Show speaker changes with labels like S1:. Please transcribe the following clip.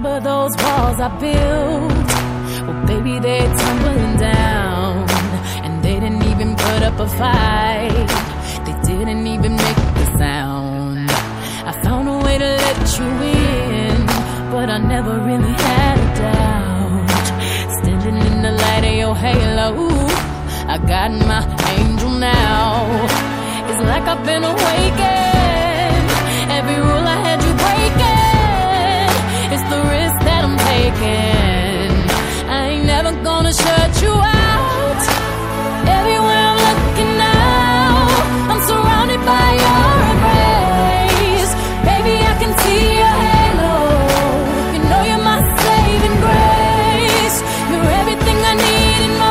S1: But those walls I built, well baby, they're tumbling down. And they didn't even put up a fight, they didn't even make the sound. I found a way to let you in, but I never really had a doubt. Standing in the light of your halo, I got my angel now. It's like I've been awakened, every rule I had you breaking. It's the risk that I'm taking, I ain't never gonna shut you out.